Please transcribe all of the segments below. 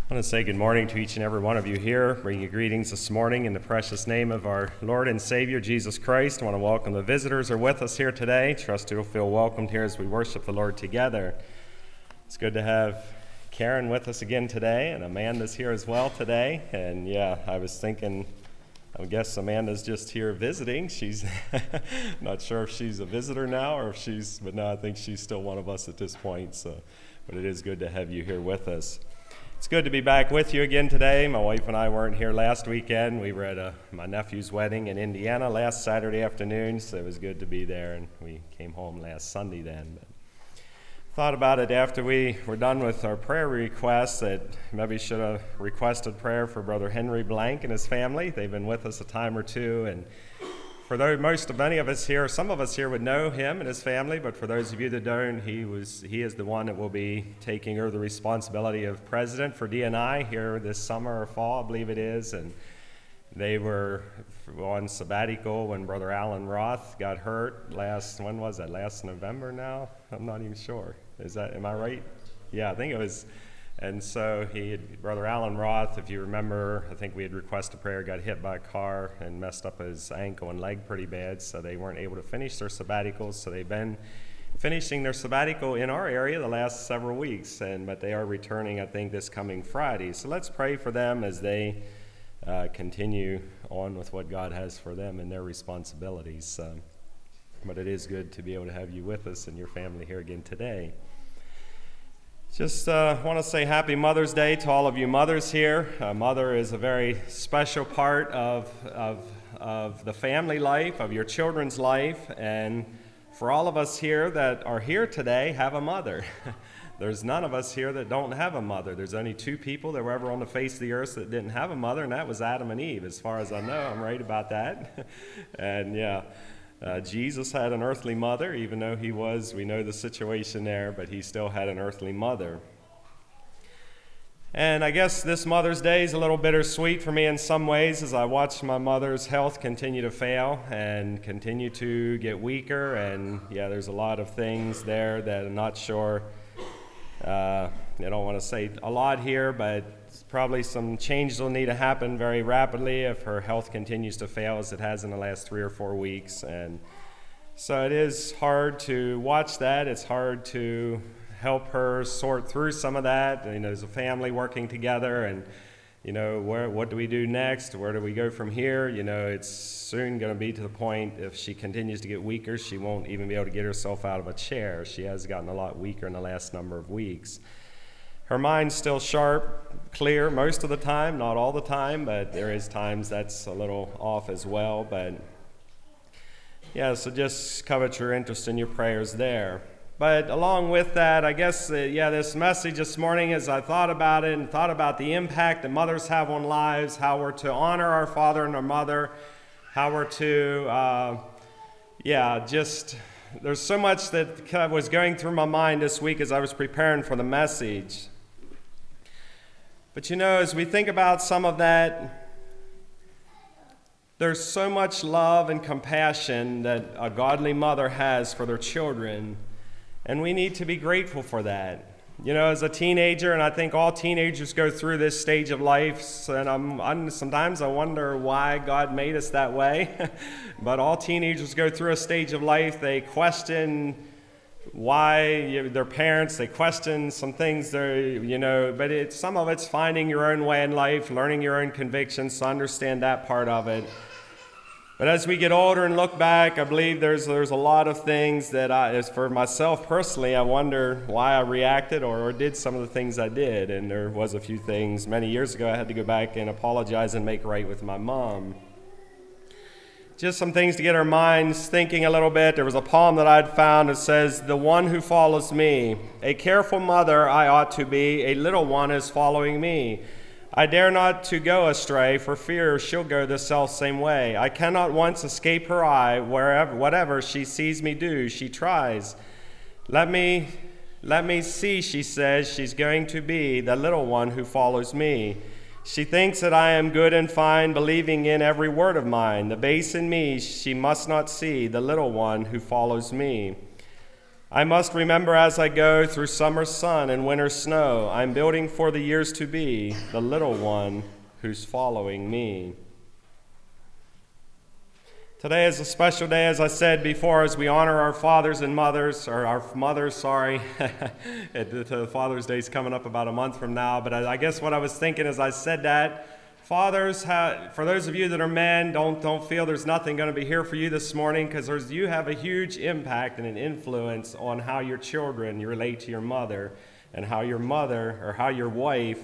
I want to say good morning to each and every one of you here, bring you greetings this morning in the precious name of our Lord and Savior, Jesus Christ. I want to welcome the visitors who are with us here today. Trust you'll feel welcomed here as we worship the Lord together. It's good to have Karen with us again today, and Amanda's here as well today. And yeah, I was thinking, I guess Amanda's just here visiting. She's not sure if she's a visitor now or if but no, I think she's still one of us at this point. But it is good to have you here with us. It's good to be back with you again today. My wife and I weren't here last weekend. We were at my nephew's wedding in Indiana last Saturday afternoon, so it was good to be there, and we came home last Sunday then. But thought about it after we were done with our prayer requests that maybe should have requested prayer for Brother Henry Blank and his family. They've been with us a time or two, and for many of us here, some of us here would know him and his family, but for those of you that don't, he is the one that will be taking over the responsibility of president for DNI here this summer or fall, I believe it is. And they were on sabbatical when Brother Alan Roth got hurt last November now? I'm not even sure. Am I right? Yeah, I think it was. And so Brother Alan Roth, if you remember, I think we had requested prayer, got hit by a car and messed up his ankle and leg pretty bad, so they weren't able to finish their sabbaticals. So they've been finishing their sabbatical in our area the last several weeks, but they are returning, I think, this coming Friday. So let's pray for them as they continue on with what God has for them and their responsibilities. But it is good to be able to have you with us and your family here again today. Just want to say Happy Mother's Day to all of you mothers here. Mother is a very special part of the family life, of your children's life, and for all of us here that are here today have a mother. There's none of us here that don't have a mother. There's only two people that were ever on the face of the earth that didn't have a mother, and that was Adam and Eve, as far as I know. I'm right about that. And yeah. Jesus had an earthly mother, even though we know the situation there, but he still had an earthly mother. And I guess this Mother's Day is a little bittersweet for me in some ways as I watch my mother's health continue to fail and continue to get weaker. And yeah, there's a lot of things there that I'm not sure. I don't want to say a lot here, but probably some changes will need to happen very rapidly if her health continues to fail as it has in the last 3 or 4 weeks. And so it is hard to watch that. It's hard to help her sort through some of that. As a family working together, and what do we do next? Where do we go from here? It's soon going to be to the point, if she continues to get weaker, she won't even be able to get herself out of a chair. She has gotten a lot weaker in the last number of weeks. Her mind's still sharp, clear most of the time, not all the time, but there is times that's a little off as well. But yeah, so just covet your interest in your prayers there. But along with that, I guess, this message this morning, as I thought about it and thought about the impact that mothers have on lives, how we're to honor our father and our mother, how we're to, there's so much that was going through my mind this week as I was preparing for the message. But as we think about some of that, there's so much love and compassion that a godly mother has for their children, and we need to be grateful for that. As a teenager, and I think all teenagers go through this stage of life, and sometimes I wonder why God made us that way, but all teenagers go through a stage of life. They question why their parents, they question some things but some of it's finding your own way in life, learning your own convictions, to understand that part of it. But as we get older and look back, I believe there's a lot of things that as for myself personally, I wonder why I reacted or did some of the things I did. And there was a few things many years ago I had to go back and apologize and make right with my mom. Just some things to get our minds thinking a little bit. There was a poem that I'd found that says, "The one who follows me, a careful mother I ought to be, a little one is following me. I dare not to go astray, for fear she'll go the self-same way. I cannot once escape her eye, whatever she sees me do, she tries. Let me see," she says, "she's going to be the little one who follows me. She thinks that I am good and fine, believing in every word of mine. The base in me she must not see, the little one who follows me. I must remember as I go through summer sun and winter snow, I'm building for the years to be the little one who's following me. Today is a special day, as I said before, as we honor our fathers and mothers, or our mothers, sorry. The Father's Day is coming up about a month from now, but I guess what I was thinking as I said that, fathers, for those of you that are men, don't feel there's nothing going to be here for you this morning, because you have a huge impact and an influence on how your children relate to your mother, and how your mother or how your wife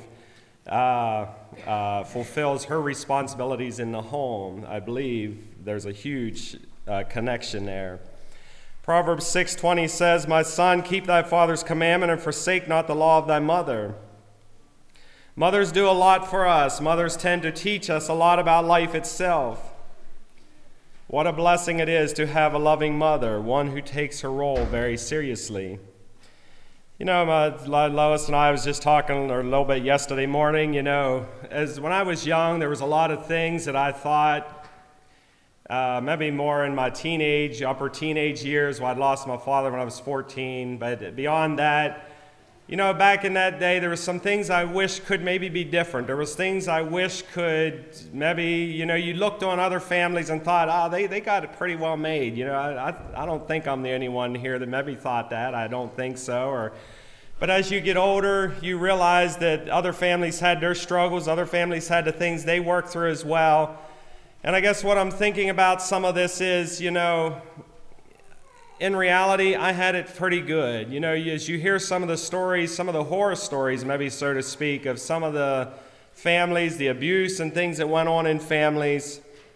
fulfills her responsibilities in the home. I believe there's a huge connection there. Proverbs 6:20 says, "My son, keep thy father's commandment and forsake not the law of thy mother." Mothers do a lot for us. Mothers tend to teach us a lot about life itself. What a blessing it is to have a loving mother, one who takes her role very seriously. You know, Lois and I was just talking a little bit yesterday morning, as when I was young, there was a lot of things that I thought, maybe more in my upper teenage years, when I'd lost my father when I was 14, but beyond that, back in that day, there were some things I wish could maybe be different. There was things I wish could maybe, you looked on other families and thought, they got it pretty well made. I don't think I'm the only one here that maybe thought that. I don't think so. But as you get older, you realize that other families had their struggles. Other families had the things they worked through as well. And I guess what I'm thinking about some of this is, in reality, I had it pretty good. As you hear some of the stories, some of the horror stories, maybe so to speak, of some of the families, the abuse and things that went on in families,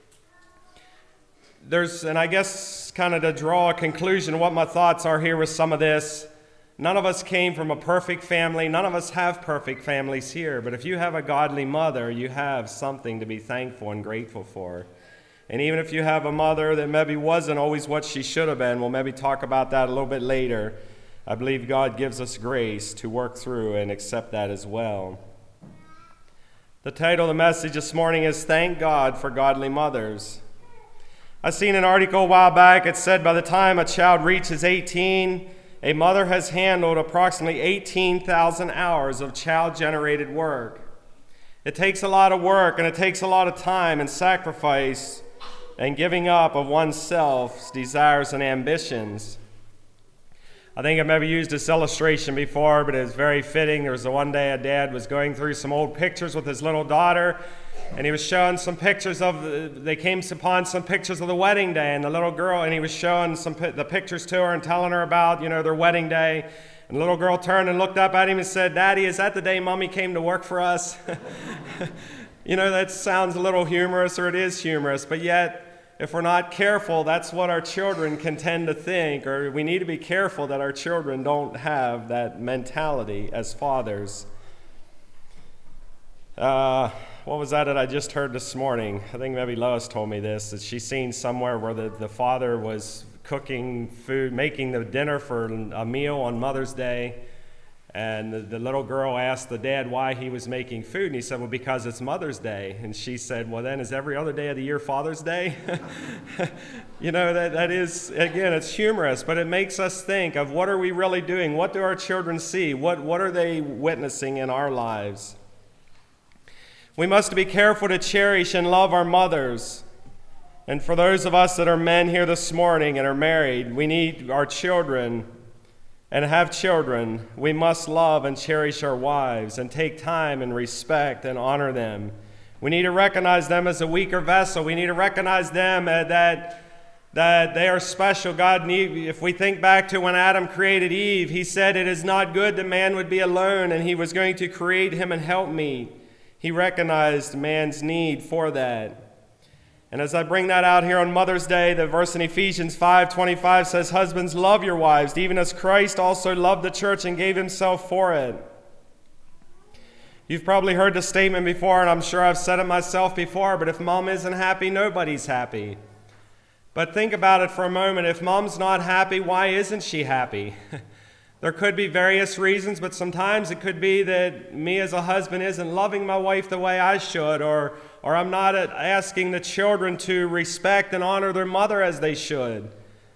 and I guess kind of to draw a conclusion, what my thoughts are here with some of this, none of us came from a perfect family. None of us have perfect families here. But if you have a godly mother, you have something to be thankful and grateful for. And even if you have a mother that maybe wasn't always what she should have been, we'll maybe talk about that a little bit later, I believe God gives us grace to work through and accept that as well. The title of the message this morning is Thank God for Godly Mothers. I seen an article a while back. It said by the time a child reaches 18, a mother has handled approximately 18,000 hours of child-generated work. It takes a lot of work, and it takes a lot of time and sacrifice and giving up of oneself's desires and ambitions. I think I've maybe used this illustration before, but it's very fitting. There was one day a dad was going through some old pictures with his little daughter, and he was showing some pictures they came upon some pictures of the wedding day, and the little girl, and he was showing the pictures to her and telling her about, their wedding day. And the little girl turned and looked up at him and said, "Daddy, is that the day Mommy came to work for us?" That sounds a little humorous, or it is humorous, but yet, if we're not careful, that's what our children can tend to think, or we need to be careful that our children don't have that mentality as fathers. What was that I just heard this morning? I think maybe Lois told me this, that she's seen somewhere where the father was cooking food, making the dinner for a meal on Mother's Day, and the little girl asked the dad why he was making food, and he said, "Well, because it's Mother's Day." And she said, "Well, then is every other day of the year Father's Day?" That is, again, it's humorous, but it makes us think of what are we really doing? What do our children see? What are they witnessing in our lives? We must be careful to cherish and love our mothers. And for those of us that are men here this morning and are married, we need our children and have children. We must love and cherish our wives and take time and respect and honor them. We need to recognize them as a weaker vessel. We need to recognize them that they are special. If we think back to when Adam created Eve, he said, "It is not good that man would be alone," and he was going to create him and help me. He recognized man's need for that. And as I bring that out here on Mother's Day, the verse in Ephesians 5:25 says, "Husbands, love your wives, even as Christ also loved the church and gave himself for it." You've probably heard the statement before, and I'm sure I've said it myself before, but if mom isn't happy, nobody's happy. But think about it for a moment. If mom's not happy, why isn't she happy? There could be various reasons, but sometimes it could be that me as a husband isn't loving my wife the way I should, or I'm not asking the children to respect and honor their mother as they should.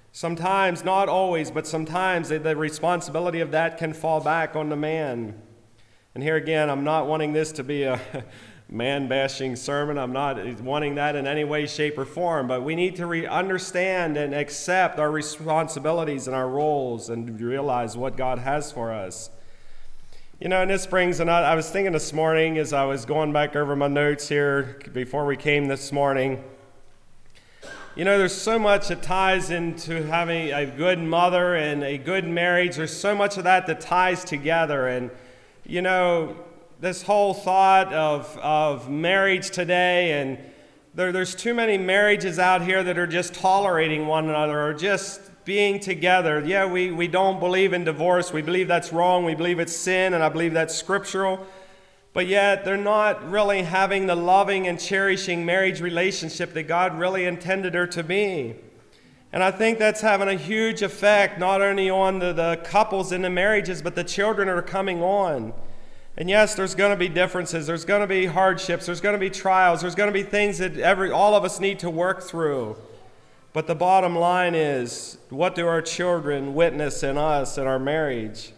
Sometimes, not always, but sometimes the responsibility of that can fall back on the man. And here again, I'm not wanting this to be a man-bashing sermon. I'm not wanting that in any way, shape, or form. But we need to understand and accept our responsibilities and our roles and realize what God has for us. You know, and this brings, and I was thinking this morning as I was going back over my notes here before we came this morning, you know, there's so much that ties into having a good mother and a good marriage. There's so much of that ties together. And, you know, this whole thought of marriage today, and there's too many marriages out here that are just tolerating one another or just being together. Yeah, we don't believe in divorce. We believe that's wrong. We believe it's sin, and I believe that's scriptural. But yet they're not really having the loving and cherishing marriage relationship that God really intended her to be. And I think that's having a huge effect not only on the couples in the marriages, but the children that are coming on. And yes, there's going to be differences. There's going to be hardships. There's going to be trials. There's going to be things that all of us need to work through. But the bottom line is, what do our children witness in us in our marriage?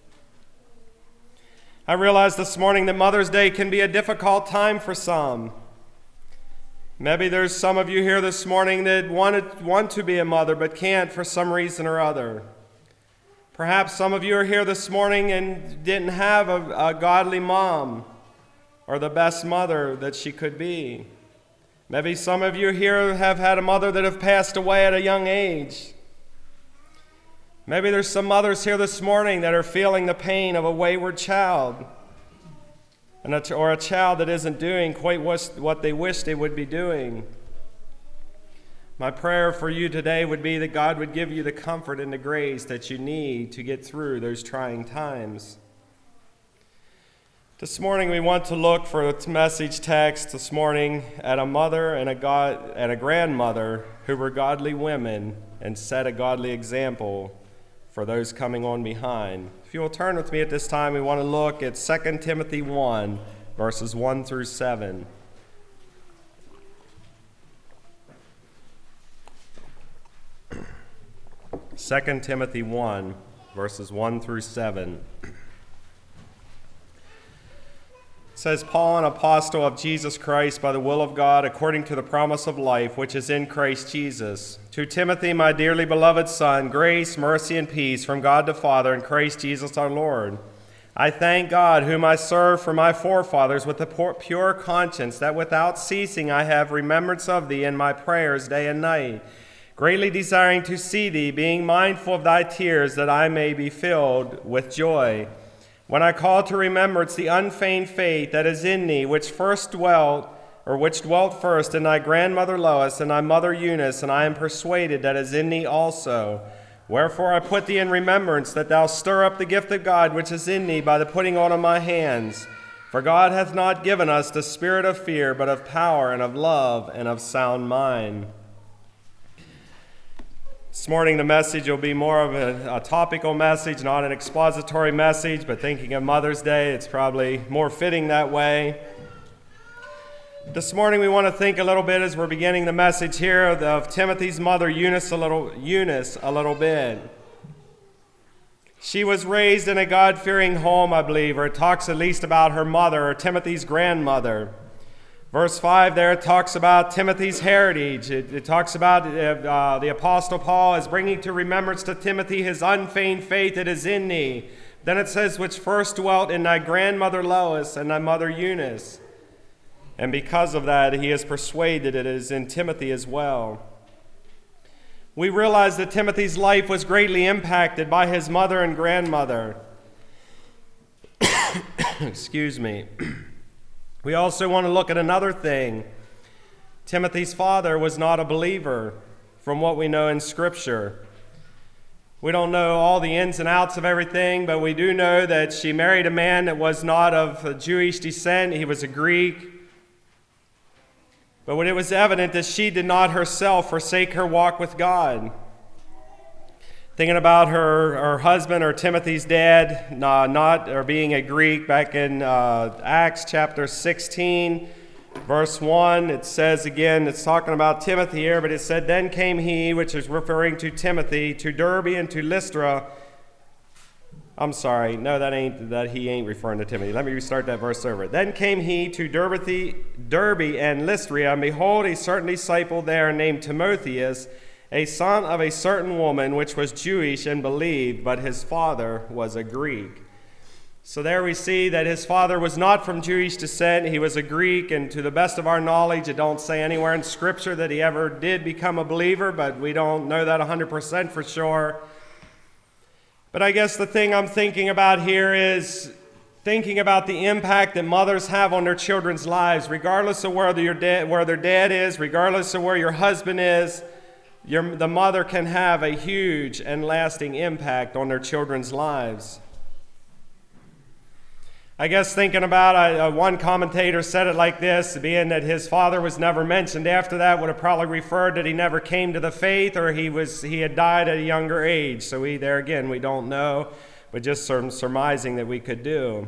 I realized this morning that Mother's Day can be a difficult time for some. Maybe there's some of you here this morning that want to be a mother but can't for some reason or other. Perhaps some of you are here this morning and didn't have a godly mom or the best mother that she could be. Maybe some of you here have had a mother that have passed away at a young age. Maybe there's some mothers here this morning that are feeling the pain of a wayward child, or a child that isn't doing quite what they wish they would be doing. My prayer for you today would be that God would give you the comfort and the grace that you need to get through those trying times. This morning we want to look for a message text this morning at a mother and a grandmother who were godly women and set a godly example for those coming on behind. If you will turn with me at this time, we want to look at 2 Timothy 1, verses 1 through 7. 2 Timothy 1, verses 1 through 7. It says, Paul, an apostle of Jesus Christ by the will of God, according to the promise of life, which is in Christ Jesus. To Timothy, my dearly beloved son, grace, mercy, and peace from God the Father and Christ Jesus our Lord. I thank God, whom I serve for my forefathers with a pure conscience, that without ceasing I have remembrance of thee in my prayers day and night, greatly desiring to see thee, being mindful of thy tears, that I may be filled with joy. When I call to remembrance the unfeigned faith that is in thee, which dwelt first in thy grandmother Lois and thy mother Eunice, and I am persuaded that is in thee also. Wherefore I put thee in remembrance, that thou stir up the gift of God which is in thee by the putting on of my hands. For God hath not given us the spirit of fear, but of power and of love and of sound mind. This morning the message will be more of a topical message, not an expository message, but thinking of Mother's Day, it's probably more fitting that way. This morning we want to think a little bit as we're beginning the message here of Timothy's mother, Eunice, a little bit. She was raised in a God-fearing home, I believe, or it talks at least about her mother, or Timothy's grandmother. Verse 5 there talks about Timothy's heritage. It talks about the Apostle Paul is bringing to remembrance to Timothy his unfeigned faith that is in thee. Then it says, which first dwelt in thy grandmother Lois and thy mother Eunice. And because of that, he is persuaded it is in Timothy as well. We realize that Timothy's life was greatly impacted by his mother and grandmother. Excuse me. We also want to look at another thing. Timothy's father was not a believer, from what we know in Scripture. We don't know all the ins and outs of everything, but we do know that she married a man that was not of Jewish descent. He was a Greek. But when it was evident that she did not herself forsake her walk with God. Thinking about her husband, or Timothy's dad, being a Greek, back in Acts chapter 16, Verse 1, it says again, it's talking about Timothy here, but it said, "Then came he," which is referring to Timothy, "to Derbe and to Lystra." I'm sorry, no, that he ain't referring to Timothy. Let me restart that verse over. "Then came he to Derbe and Lystra, and behold, a certain disciple there named Timotheus, a son of a certain woman, which was Jewish and believed, but his father was a Greek." So there we see that his father was not from Jewish descent. He was a Greek, and to the best of our knowledge, it don't say anywhere in Scripture that he ever did become a believer, but we don't know that 100% for sure. But I guess the thing I'm thinking about here is thinking about the impact that mothers have on their children's lives, regardless of where their dad is, regardless of where your husband is. The mother can have a huge and lasting impact on their children's lives. I guess thinking about one commentator said it like this, being that his father was never mentioned after that, would have probably referred that he never came to the faith, or he had died at a younger age. So there again, we don't know, but just some surmising that we could do.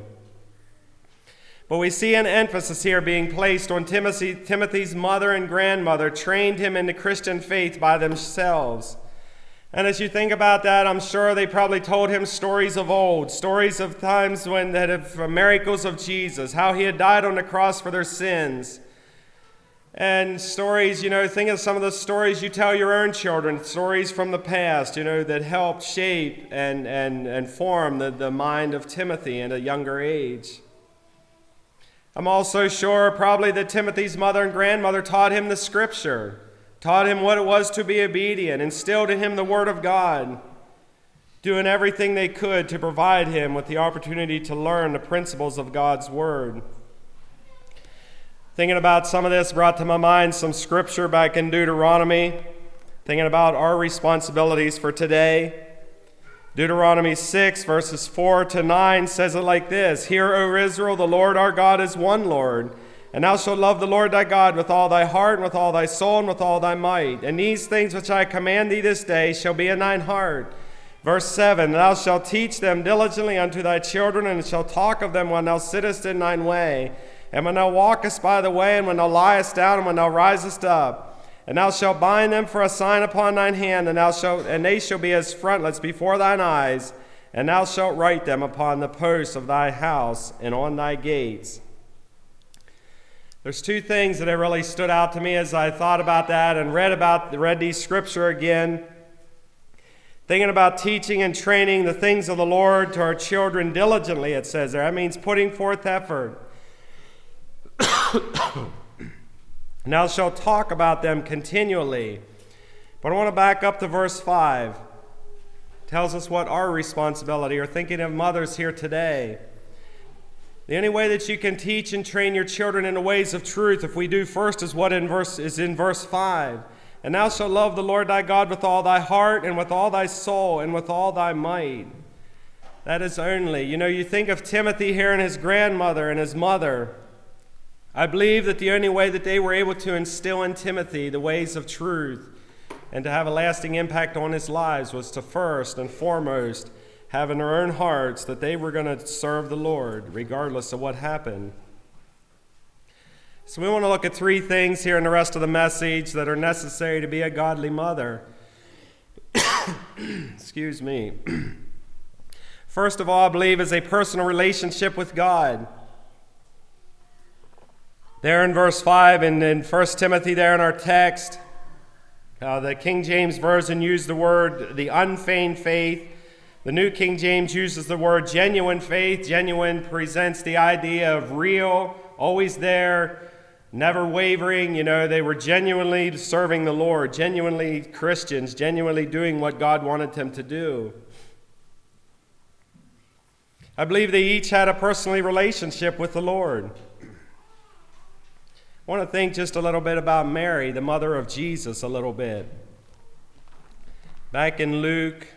But we see an emphasis here being placed on Timothy's mother and grandmother trained him in the Christian faith by themselves. And as you think about that, I'm sure they probably told him stories of old, stories of times when that have miracles of Jesus, how he had died on the cross for their sins. And stories, think of some of the stories you tell your own children, stories from the past, that helped shape and form the mind of Timothy at a younger age. I'm also sure probably that Timothy's mother and grandmother taught him the Scripture, taught him what it was to be obedient, instilled in him the Word of God, doing everything they could to provide him with the opportunity to learn the principles of God's Word. Thinking about some of this brought to my mind some scripture back in Deuteronomy, thinking about our responsibilities for today. Deuteronomy 6, verses 4 to 9 says it like this: "Hear, O Israel, the Lord our God is one Lord. And thou shalt love the Lord thy God with all thy heart, and with all thy soul, and with all thy might. And these things which I command thee this day shall be in thine heart." Verse 7, "Thou shalt teach them diligently unto thy children, and shalt talk of them when thou sittest in thine way, and when thou walkest by the way, and when thou liest down, and when thou risest up. And thou shalt bind them for a sign upon thine hand, and they shall be as frontlets before thine eyes, and thou shalt write them upon the posts of thy house and on thy gates." There's two things that have really stood out to me as I thought about that and read these scripture again. Thinking about teaching and training the things of the Lord to our children diligently, it says there. That means putting forth effort. "And thou shalt talk about them continually." But I want to back up to verse 5. It tells us what our responsibility, or thinking of mothers here today. The only way that you can teach and train your children in the ways of truth, if we do first, is what is in verse 5. "And thou shalt love the Lord thy God with all thy heart, and with all thy soul, and with all thy might." That is only. You think of Timothy here and his grandmother and his mother. I believe that the only way that they were able to instill in Timothy the ways of truth and to have a lasting impact on his lives was to first and foremost have in their own hearts that they were going to serve the Lord regardless of what happened. So we want to look at three things here in the rest of the message that are necessary to be a godly mother. Excuse me. First of all, I believe is a personal relationship with God. There in verse 5 and in 1 Timothy there in our text, the King James Version used the word, the unfeigned faith. The New King James uses the word genuine faith. Genuine presents the idea of real, always there, never wavering. They were genuinely serving the Lord, genuinely Christians, genuinely doing what God wanted them to do. I believe they each had a personal relationship with the Lord. I want to think just a little bit about Mary, the mother of Jesus, a little bit. Back in Luke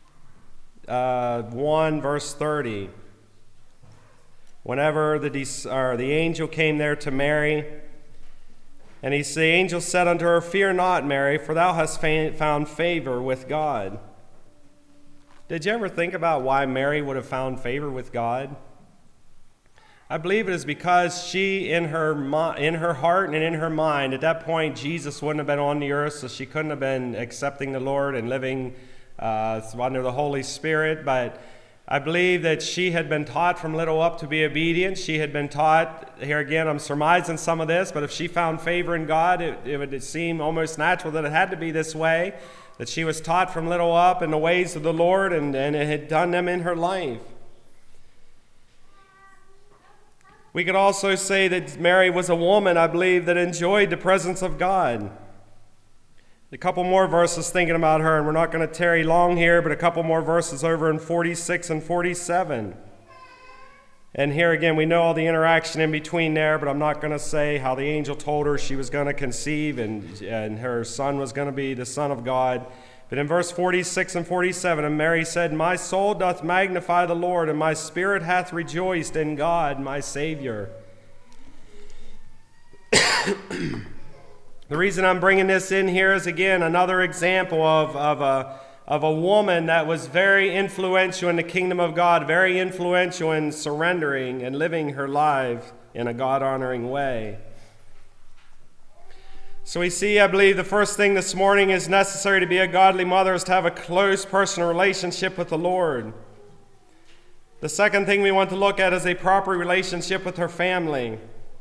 1, verse 30, whenever the angel came there to Mary, and the angel said unto her, "Fear not, Mary, for thou hast found favor with God." Did you ever think about why Mary would have found favor with God? I believe it is because she, in her heart and in her mind, at that point, Jesus wouldn't have been on the earth, so she couldn't have been accepting the Lord and living under the Holy Spirit. But I believe that she had been taught from little up to be obedient. She had been taught, here again, I'm surmising some of this, but if she found favor in God, it would seem almost natural that it had to be this way, that she was taught from little up in the ways of the Lord, and it had done them in her life. We could also say that Mary was a woman, I believe, that enjoyed the presence of God. A couple more verses thinking about her, and we're not going to tarry long here, but a couple more verses over in 46 and 47. And here again, we know all the interaction in between there, but I'm not going to say how the angel told her she was going to conceive and her son was going to be the Son of God. But in verse 46 and 47, and Mary said, "My soul doth magnify the Lord, and my spirit hath rejoiced in God my Savior." The reason I'm bringing this in here is, again, another example of a woman that was very influential in the kingdom of God, very influential in surrendering and living her life in a God-honoring way. So we see, I believe, the first thing this morning is necessary to be a godly mother is to have a close personal relationship with the Lord. The second thing we want to look at is a proper relationship with her family.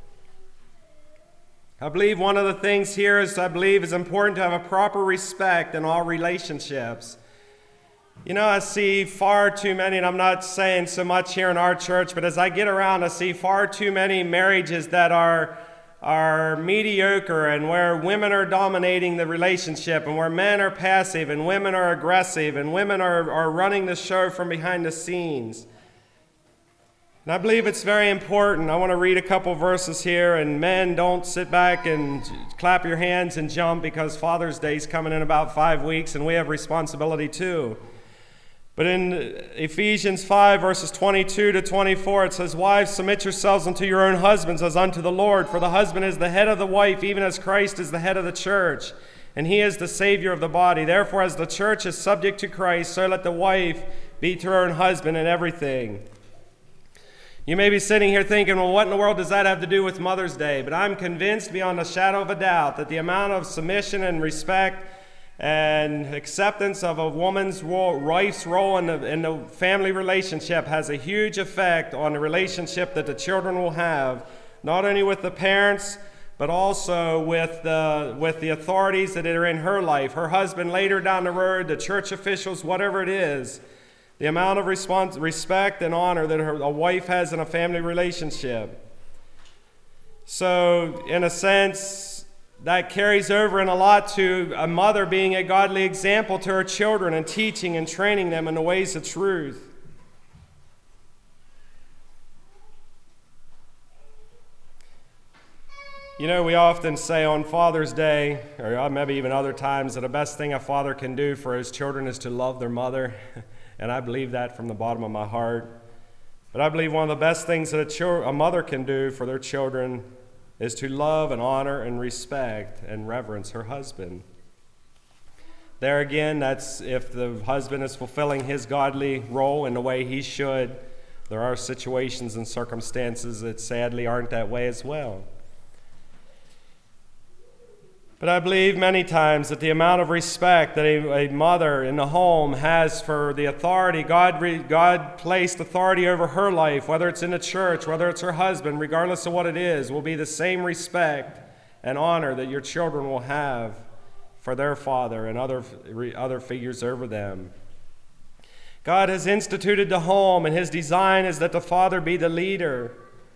I believe one of the things here is important to have a proper respect in all relationships. You know, I see far too many, and I'm not saying so much here in our church, but as I get around, I see far too many marriages that are mediocre, and where women are dominating the relationship, and where men are passive and women are aggressive and women are running the show from behind the scenes. And I believe it's very important. I want to read a couple verses here, and men, don't sit back and clap your hands and jump because Father's Day is coming in about 5 weeks and we have responsibility too. But in Ephesians 5, verses 22 to 24, it says, "Wives, submit yourselves unto your own husbands as unto the Lord. For the husband is the head of the wife, even as Christ is the head of the church. And he is the Savior of the body. Therefore, as the church is subject to Christ, so let the wife be to her own husband in everything." You may be sitting here thinking, well, what in the world does that have to do with Mother's Day? But I'm convinced beyond a shadow of a doubt that the amount of submission and respect and acceptance of a woman's wife's role in the family relationship has a huge effect on the relationship that the children will have, not only with the parents, but also with the authorities that are in her life, her husband later down the road, the church officials, whatever it is. The amount of respect and honor that a wife has in a family relationship. So, in a sense, that carries over in a lot to a mother being a godly example to her children and teaching and training them in the ways of truth. You know, we often say on Father's Day, or maybe even other times, that the best thing a father can do for his children is to love their mother. And I believe that from the bottom of my heart. But I believe one of the best things that a mother can do for their children is to love and honor and respect and reverence her husband. There again, that's if the husband is fulfilling his godly role in the way he should. There are situations and circumstances that sadly aren't that way as well. But I believe many times that the amount of respect that a mother in the home has for the authority, God placed authority over her life, whether it's in the church, whether it's her husband, regardless of what it is, will be the same respect and honor that your children will have for their father and other figures over them. God has instituted the home, and his design is that the father be the leader.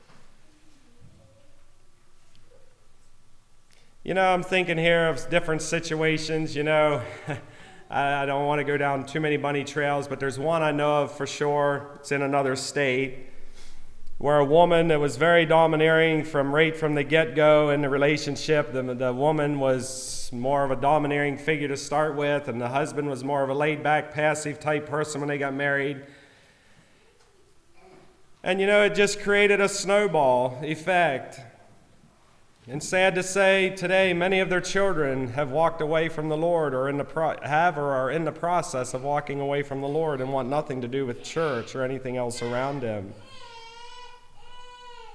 You know, I'm thinking here of different situations, you know. I don't want to go down too many bunny trails, but there's one I know of for sure. It's in another state, where a woman that was very domineering right from the get-go in the relationship. The woman was more of a domineering figure to start with, and the husband was more of a laid-back, passive type person when they got married. And, you know, it just created a snowball effect. And sad to say, today many of their children have walked away from the Lord, or are in the process of walking away from the Lord, and want nothing to do with church or anything else around them.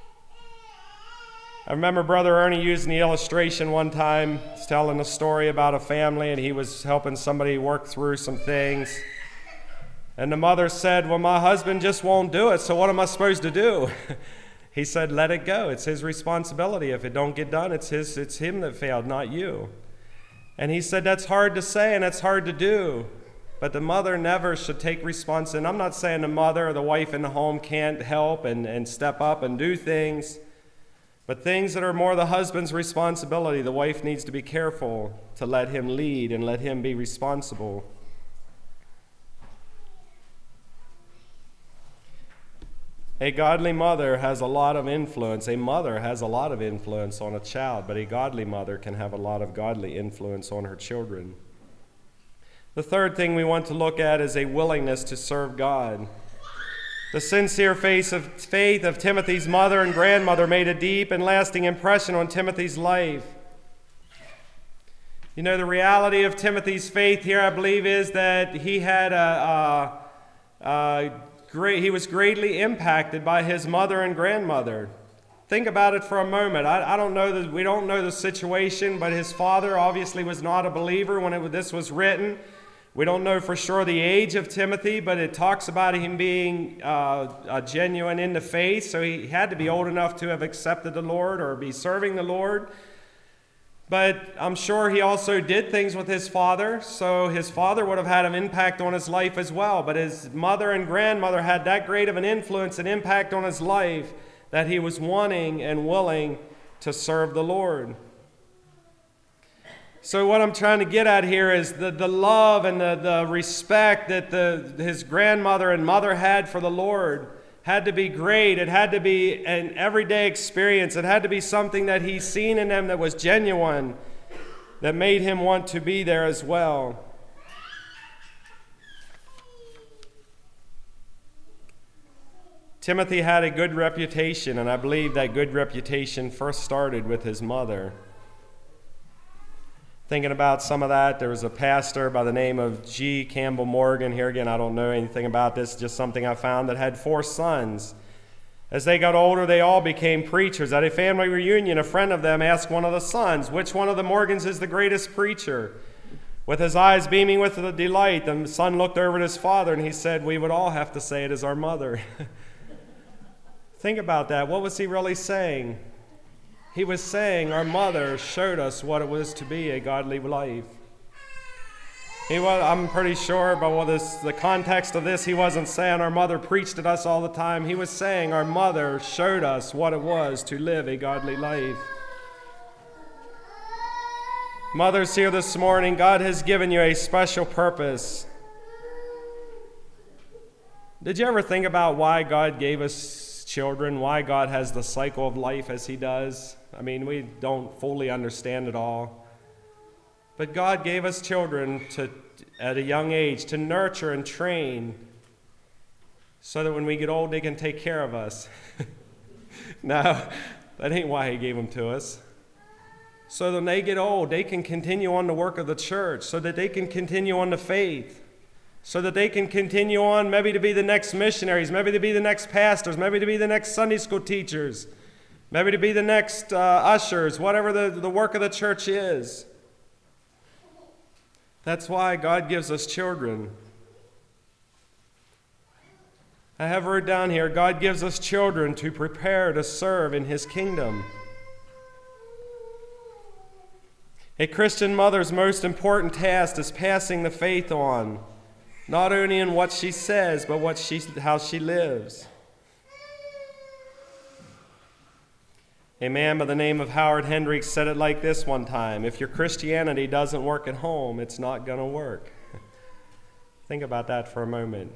I remember Brother Ernie using the illustration one time. He's telling a story about a family, and he was helping somebody work through some things. And the mother said, well, my husband just won't do it, so what am I supposed to do? He said, let it go. It's his responsibility. If it don't get done, it's him that failed, not you. And he said, that's hard to say and that's hard to do. But the mother never should take responsibility. And I'm not saying the mother or the wife in the home can't help and step up and do things. But things that are more the husband's responsibility, the wife needs to be careful to let him lead and let him be responsible. A godly mother has a lot of influence. A mother has a lot of influence on a child, but a godly mother can have a lot of godly influence on her children. The third thing we want to look at is a willingness to serve God. The sincere faith of Timothy's mother and grandmother made a deep and lasting impression on Timothy's life. You know, the reality of Timothy's faith here, I believe, is that he had he was greatly impacted by his mother and grandmother. Think about it for a moment. We don't know the situation, but his father obviously was not a believer when this was written. We don't know for sure the age of Timothy, but it talks about him being genuine in the faith, so he had to be old enough to have accepted the Lord or be serving the Lord. But I'm sure he also did things with his father, so his father would have had an impact on his life as well. But his mother and grandmother had that great of an influence and impact on his life that he was wanting and willing to serve the Lord. So what I'm trying to get at here is the love and the respect that his grandmother and mother had for the Lord had to be great. It had to be an everyday experience. It had to be something that he's seen in them that was genuine, that made him want to be there as well. Timothy had a good reputation, and I believe that good reputation first started with his mother. Thinking about some of that, there was a pastor by the name of G. Campbell Morgan. Here again, I don't know anything about this, just something I found, that had 4 sons. As they got older, they all became preachers. At a family reunion, a friend of them asked one of the sons, which one of the Morgans is the greatest preacher? With his eyes beaming with the delight, the son looked over at his father and he said, we would all have to say it is our mother. Think about that. What was he really saying? He was saying our mother showed us what it was to be a godly life. I'm pretty sure, but the context of this, he wasn't saying our mother preached at us all the time. He was saying our mother showed us what it was to live a godly life. Mothers here this morning, God has given you a special purpose. Did you ever think about why God gave us children, why God has the cycle of life as he does? I mean, we don't fully understand it all. But God gave us children at a young age to nurture and train so that when we get old, they can take care of us. No, that ain't why he gave them to us. So that when they get old, they can continue on the work of the church, so that they can continue on the faith, so that they can continue on maybe to be the next missionaries, maybe to be the next pastors, maybe to be the next Sunday school teachers, maybe to be the next ushers, whatever the work of the church is. That's why God gives us children. I have wrote down here, God gives us children to prepare to serve in his kingdom. A Christian mother's most important task is passing the faith on, not only in what she says, but how she lives. A man by the name of Howard Hendricks said it like this one time: if your Christianity doesn't work at home, it's not going to work. Think about that for a moment.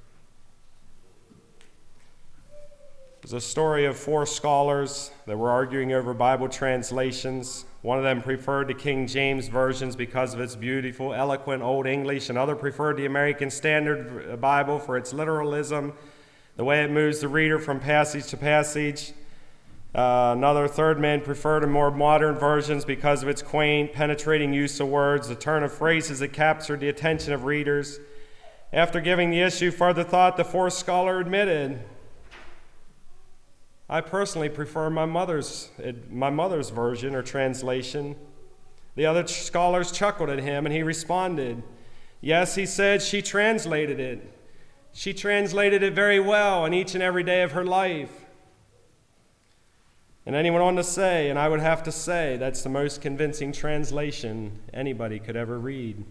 There's a story of 4 scholars that were arguing over Bible translations. One of them preferred the King James versions because of its beautiful, eloquent Old English. Another preferred the American Standard Bible for its literalism, the way it moves the reader from passage to passage. Another third man preferred the more modern versions because of its quaint, penetrating use of words, the turn of phrases that captured the attention of readers. After giving the issue further thought, the 4th scholar admitted, I personally prefer my mother's version or translation. The other scholars chuckled at him, and he responded, "Yes," he said, "she translated it. She translated it very well in each and every day of her life." And then he went on to say, and I would have to say, that's the most convincing translation anybody could ever read.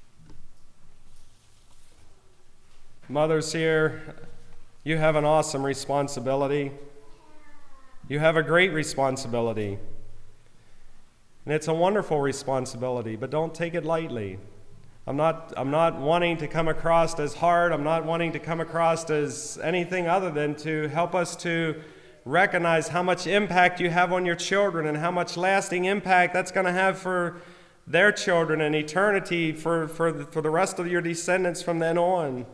Mothers here, you have an awesome responsibility. You have a great responsibility. And it's a wonderful responsibility, but don't take it lightly. I'm not wanting to come across as hard. I'm not wanting to come across as anything other than to help us to recognize how much impact you have on your children and how much lasting impact that's going to have for their children and eternity for the rest of your descendants from then on.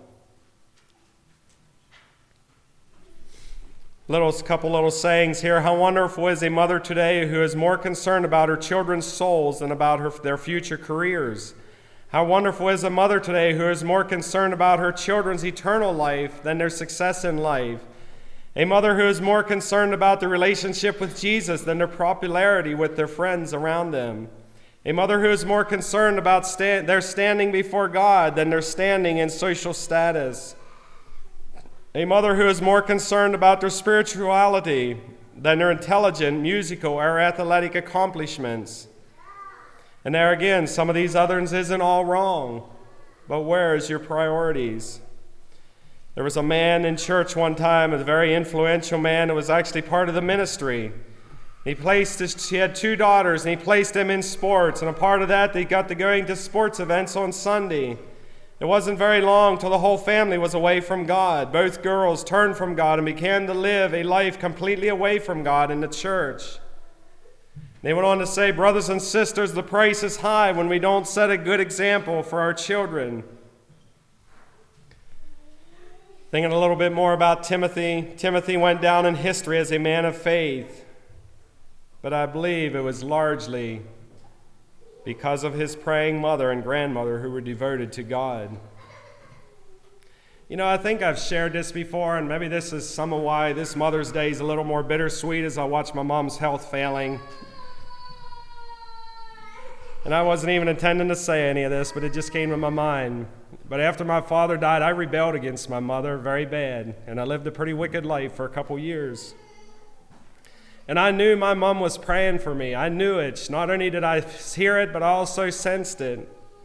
Couple little sayings here. How wonderful is a mother today who is more concerned about her children's souls than about their future careers. How wonderful is a mother today who is more concerned about her children's eternal life than their success in life. A mother who is more concerned about the relationship with Jesus than their popularity with their friends around them. A mother who is more concerned about their standing before God than their standing in social status. A mother who is more concerned about their spirituality than their intelligent, musical, or athletic accomplishments. And there again, some of these others isn't all wrong, but where is your priorities? There was a man in church one time, a very influential man that was actually part of the ministry. He had 2 daughters, and he placed them in sports, and a part of that, they got to going to sports events on Sunday. It wasn't very long till the whole family was away from God. Both girls turned from God and began to live a life completely away from God in the church. They went on to say, brothers and sisters, the price is high when we don't set a good example for our children. Thinking a little bit more about Timothy. Timothy went down in history as a man of faith, but I believe it was largely because of his praying mother and grandmother who were devoted to God. You know, I think I've shared this before, and maybe this is some of why this Mother's Day is a little more bittersweet as I watch my mom's health failing. And I wasn't even intending to say any of this, but it just came to my mind. But after my father died, I rebelled against my mother very bad, and I lived a pretty wicked life for a couple years. And I knew my mom was praying for me. I knew it. Not only did I hear it, but I also sensed it.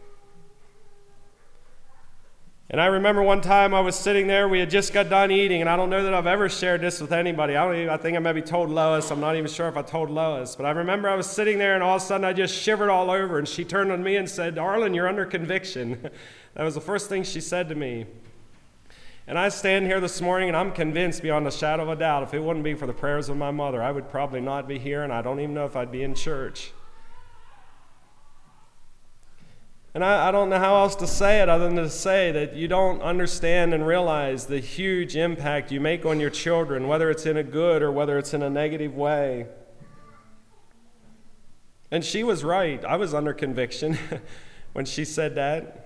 And I remember one time I was sitting there, we had just got done eating, and I don't know that I've ever shared this with anybody. I think I maybe told Lois. I'm not even sure if I told Lois. But I remember I was sitting there, and all of a sudden I just shivered all over, and she turned on me and said, "Arlen, you're under conviction." That was the first thing she said to me. And I stand here this morning, and I'm convinced beyond a shadow of a doubt, if it wouldn't be for the prayers of my mother, I would probably not be here, and I don't even know if I'd be in church. And I don't know how else to say it other than to say that you don't understand and realize the huge impact you make on your children, whether it's in a good or whether it's in a negative way. And she was right. I was under conviction when she said that.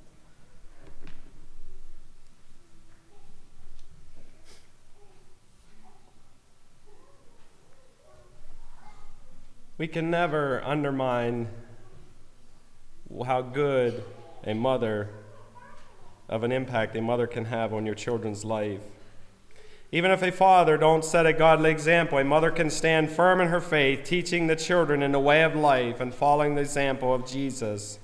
We can never undermine how good a mother, of an impact a mother can have on your children's life. Even if a father don't set a godly example, a mother can stand firm in her faith, teaching the children in the way of life and following the example of Jesus.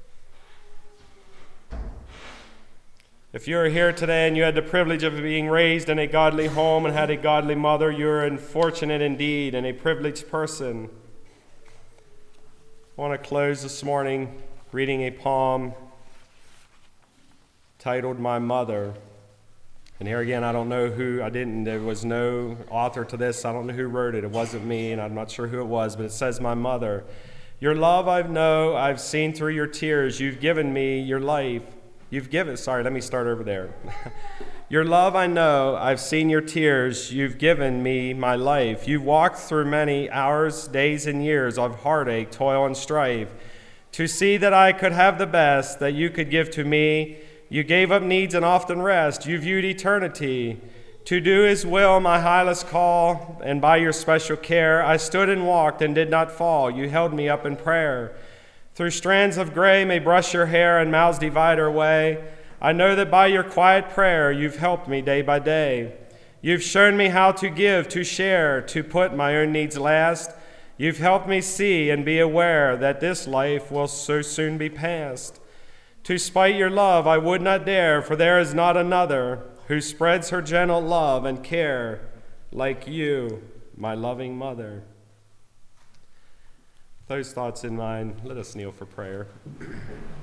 If you're here today and you had the privilege of being raised in a godly home and had a godly mother, you're fortunate indeed and a privileged person. I want to close this morning reading a poem titled "My Mother." And here again, I don't know there was no author to this. I don't know who wrote it. It wasn't me, and I'm not sure who it was, but it says, "My mother, your love I've seen through your tears. You've given me your life. Let me start over there. Your love I know, I've seen your tears, you've given me my life. You've walked through many hours, days, and years of heartache, toil, and strife. To see that I could have the best that you could give to me, you gave up needs and often rest. You viewed eternity. To do his will, my Hylas call, and by your special care, I stood and walked and did not fall. You held me up in prayer. Through strands of gray may brush your hair and mouths divide our way. I know that by your quiet prayer, you've helped me day by day. You've shown me how to give, to share, to put my own needs last. You've helped me see and be aware that this life will so soon be past. To spite your love, I would not dare, for there is not another who spreads her gentle love and care like you, my loving mother. With those thoughts in mind, let us kneel for prayer.